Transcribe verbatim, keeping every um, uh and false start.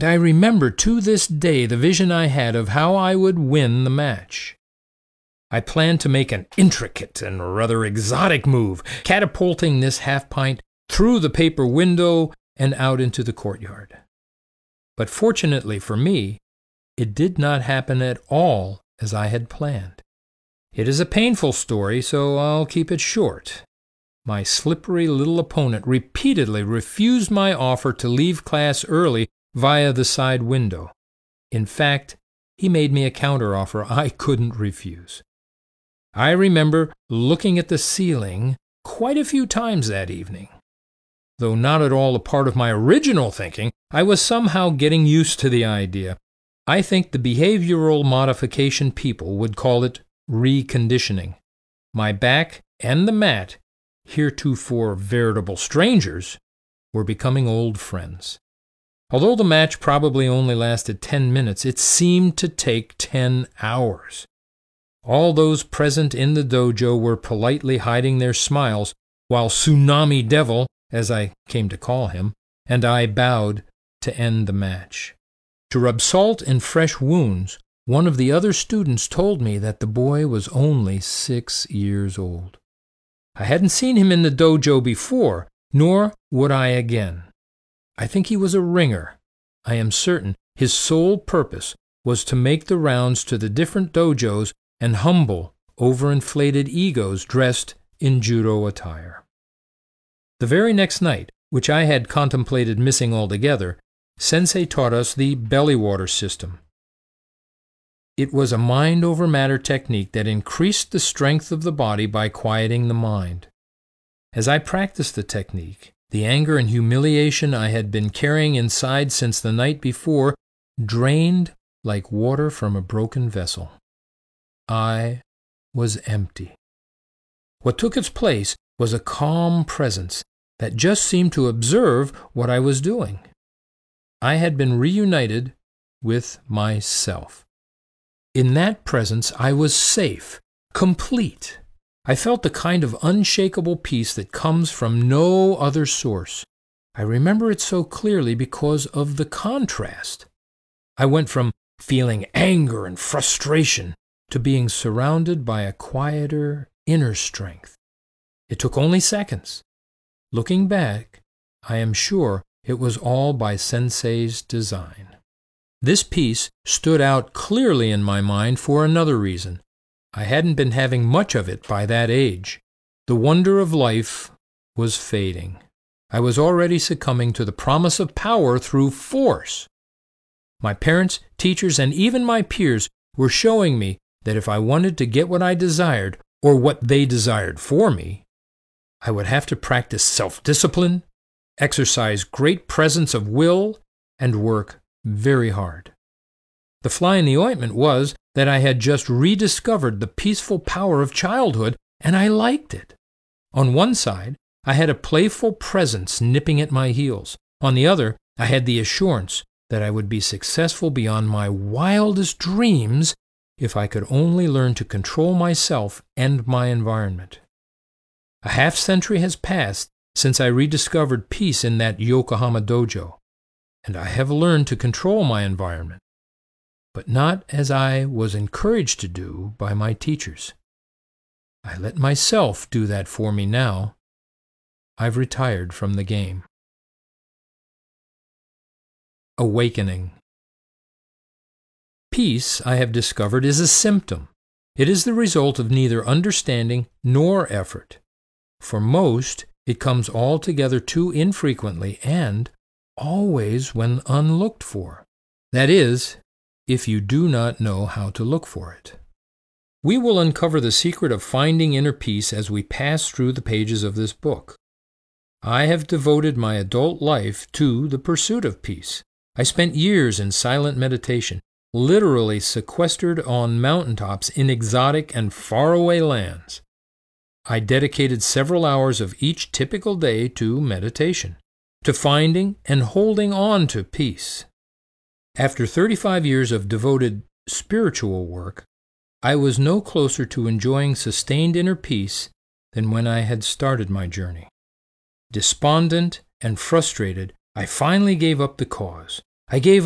I remember to this day the vision I had of how I would win the match. I planned to make an intricate and rather exotic move, catapulting this half-pint through the paper window and out into the courtyard. But fortunately for me, it did not happen at all as I had planned. It is a painful story, so I'll keep it short. My slippery little opponent repeatedly refused my offer to leave class early via the side window. In fact, he made me a counteroffer I couldn't refuse. I remember looking at the ceiling quite a few times that evening. Though not at all a part of my original thinking, I was somehow getting used to the idea. I think the behavioral modification people would call it reconditioning. My back and the mat, heretofore veritable strangers, were becoming old friends. Although the match probably only lasted ten minutes, it seemed to take ten hours. All those present in the dojo were politely hiding their smiles, while Tsunami Devil, as I came to call him, and I bowed to end the match. To rub salt in fresh wounds, one of the other students told me that the boy was only six years old. I hadn't seen him in the dojo before, nor would I again. I think he was a ringer. I am certain his sole purpose was to make the rounds to the different dojos and humble, overinflated egos dressed in judo attire. The very next night, which I had contemplated missing altogether, Sensei taught us the belly water system. It was a mind-over-matter technique that increased the strength of the body by quieting the mind. As I practiced the technique, the anger and humiliation I had been carrying inside since the night before drained like water from a broken vessel. I was empty. What took its place was a calm presence that just seemed to observe what I was doing. I had been reunited with myself. In that presence I was safe, complete. I felt the kind of unshakable peace that comes from no other source. I remember it so clearly because of the contrast. I went from feeling anger and frustration to being surrounded by a quieter inner strength. It took only seconds. Looking back, I am sure it was all by Sensei's design. This peace stood out clearly in my mind for another reason. I hadn't been having much of it by that age. The wonder of life was fading. I was already succumbing to the promise of power through force. My parents, teachers, and even my peers were showing me that if I wanted to get what I desired, or what they desired for me, I would have to practice self-discipline, exercise great presence of will, and work very hard. The fly in the ointment was that I had just rediscovered the peaceful power of childhood, and I liked it. On one side, I had a playful presence nipping at my heels. On the other, I had the assurance that I would be successful beyond my wildest dreams if I could only learn to control myself and my environment. A half century has passed since I rediscovered peace in that Yokohama dojo, and I have learned to control my environment, but not as I was encouraged to do by my teachers. I let myself do that for me now. I've retired from the game. Awakening. Peace, I have discovered, is a symptom. It is the result of neither understanding nor effort. For most, it comes altogether too infrequently and always when unlooked for. That is, if you do not know how to look for it. We will uncover the secret of finding inner peace as we pass through the pages of this book. I have devoted my adult life to the pursuit of peace. I spent years in silent meditation, literally sequestered on mountaintops in exotic and faraway lands. I dedicated several hours of each typical day to meditation, to finding and holding on to peace. After thirty-five years of devoted spiritual work, I was no closer to enjoying sustained inner peace than when I had started my journey. Despondent and frustrated, I finally gave up the cause. I gave